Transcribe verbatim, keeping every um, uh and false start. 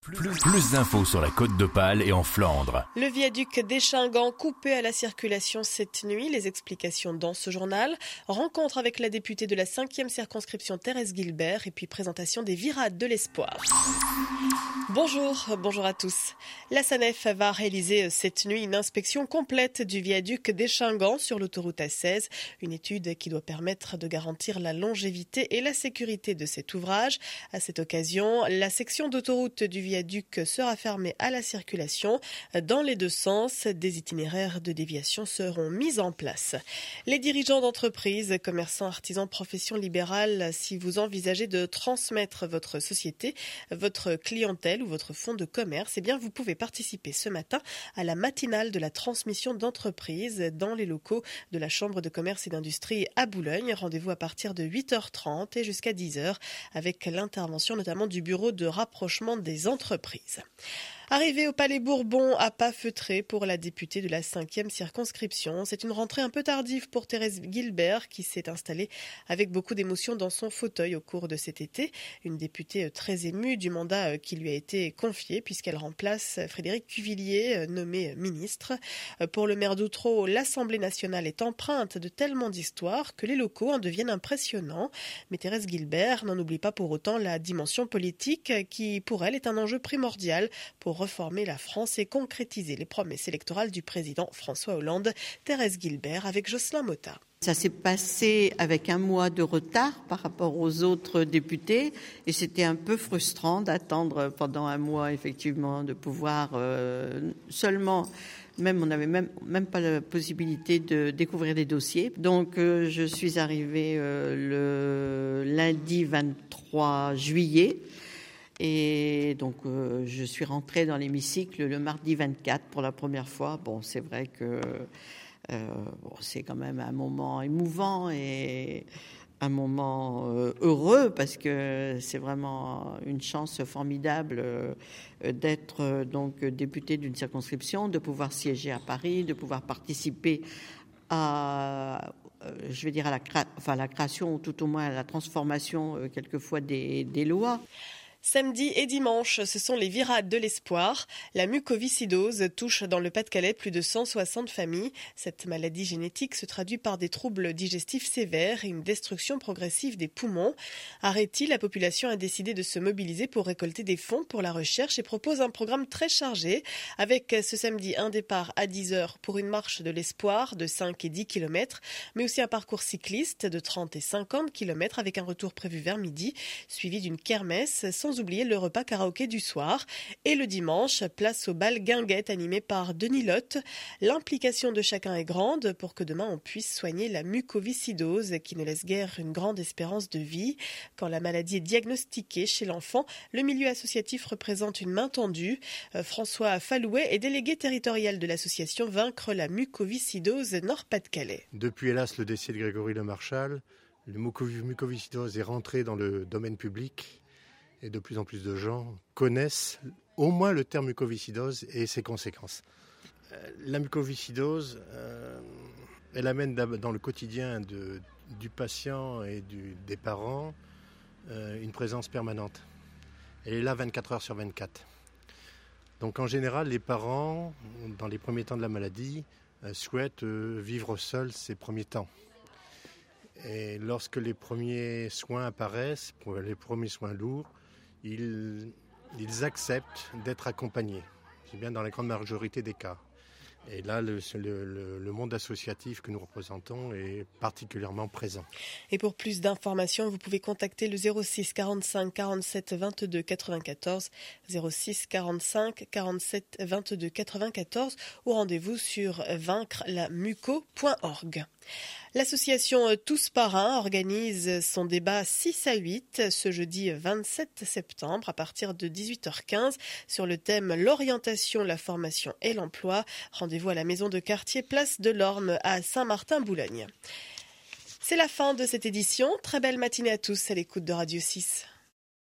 Plus, plus d'infos sur la Côte d'Opale et en Flandre. Le viaduc d'Échinghen coupé à la circulation cette nuit. Les explications dans ce journal. Rencontre avec la députée de la cinquième circonscription Thérèse Guilbert et puis présentation des virades de l'espoir. Bonjour, bonjour à tous. La SANEF va réaliser cette nuit une inspection complète du viaduc d'Échinghen sur l'autoroute A seize. Une étude qui doit permettre de garantir la longévité et la sécurité de cet ouvrage. À cette occasion, la section d'autoroute du viaduc viaduc sera fermé à la circulation. Dans les deux sens, des itinéraires de déviation seront mis en place. Les dirigeants d'entreprises, commerçants, artisans, professions libérales, si vous envisagez de transmettre votre société, votre clientèle ou votre fonds de commerce, eh bien vous pouvez participer ce matin à la matinale de la transmission d'entreprises dans les locaux de la Chambre de commerce et d'industrie à Boulogne. Rendez-vous à partir de huit heures trente et jusqu'à dix heures avec l'intervention notamment du bureau de rapprochement des entreprises. Entreprise. Arrivée au Palais Bourbon à pas feutré pour la députée de la cinquième circonscription. C'est une rentrée un peu tardive pour Thérèse Guilbert qui s'est installée avec beaucoup d'émotion dans son fauteuil au cours de cet été. Une députée très émue du mandat qui lui a été confié puisqu'elle remplace Frédéric Cuvillier, nommé ministre. Pour le maire d'Outreau, l'Assemblée nationale est empreinte de tellement d'histoires que les locaux en deviennent impressionnants. Mais Thérèse Guilbert n'en oublie pas pour autant la dimension politique qui, pour elle, est un enjeu primordial pour reformer la France et concrétiser les promesses électorales du président François Hollande. Thérèse Guilbert avec Jocelyn Motta. Ça s'est passé avec un mois de retard par rapport aux autres députés et c'était un peu frustrant d'attendre pendant un mois effectivement de pouvoir euh, seulement, même on n'avait même, même pas la possibilité de découvrir les dossiers. Donc euh, je suis arrivée euh, le lundi vingt-trois juillet. Et donc, euh, je suis rentrée dans l'hémicycle le mardi vingt-quatre pour la première fois. Bon, c'est vrai que euh, bon, c'est quand même un moment émouvant et un moment euh, heureux parce que c'est vraiment une chance formidable euh, d'être euh, donc députée d'une circonscription, de pouvoir siéger à Paris, de pouvoir participer à... je vais dire à la, créa- enfin, à la création ou tout au moins à la transformation euh, quelquefois des, des lois. Samedi et dimanche, ce sont les virades de l'espoir. La mucoviscidose touche dans le Pas-de-Calais plus de cent soixante familles. Cette maladie génétique se traduit par des troubles digestifs sévères et une destruction progressive des poumons. Arrêti, la population a décidé de se mobiliser pour récolter des fonds pour la recherche et propose un programme très chargé avec ce samedi un départ à dix heures pour une marche de l'espoir de cinq et dix kilomètres, mais aussi un parcours cycliste de trente et cinquante kilomètres avec un retour prévu vers midi, suivi d'une kermesse sans Sans oublier le repas karaoké du soir. Et le dimanche, place au bal guinguette animé par Denis Lotte. L'implication de chacun est grande pour que demain on puisse soigner la mucoviscidose qui ne laisse guère une grande espérance de vie. Quand la maladie est diagnostiquée chez l'enfant, le milieu associatif représente une main tendue. François Fallouet est délégué territorial de l'association Vaincre la mucoviscidose Nord-Pas-de-Calais. Depuis hélas le décès de Grégory Lemarchal, le mucoviscidose est rentré dans le domaine public. Et de plus en plus de gens connaissent au moins le terme mucoviscidose et ses conséquences. Euh, la mucoviscidose, euh, elle amène dans le quotidien de, du patient et du, des parents euh, une présence permanente. Elle est là vingt-quatre heures sur vingt-quatre. Donc en général, les parents, dans les premiers temps de la maladie, euh, souhaitent euh, vivre seuls ces premiers temps. Et lorsque les premiers soins apparaissent, pour les premiers soins lourds, Ils, ils acceptent d'être accompagnés, c'est bien dans la grande majorité des cas. Et là, le, le, le monde associatif que nous représentons est particulièrement présent. Et pour plus d'informations, vous pouvez contacter le zéro six quarante-cinq quarante-sept vingt-deux quatre-vingt-quatorze, zéro six quarante-cinq quarante-sept vingt-deux quatre-vingt-quatorze ou rendez-vous sur vaincre la muco point org. L'association Tous Parrains organise son débat six à huit ce jeudi vingt-sept septembre à partir de dix-huit heures quinze sur le thème l'orientation, la formation et l'emploi. Rendez-vous à la maison de quartier Place de l'Orme à Saint-Martin-Boulogne. C'est la fin de cette édition. Très belle matinée à tous à l'écoute de Radio six.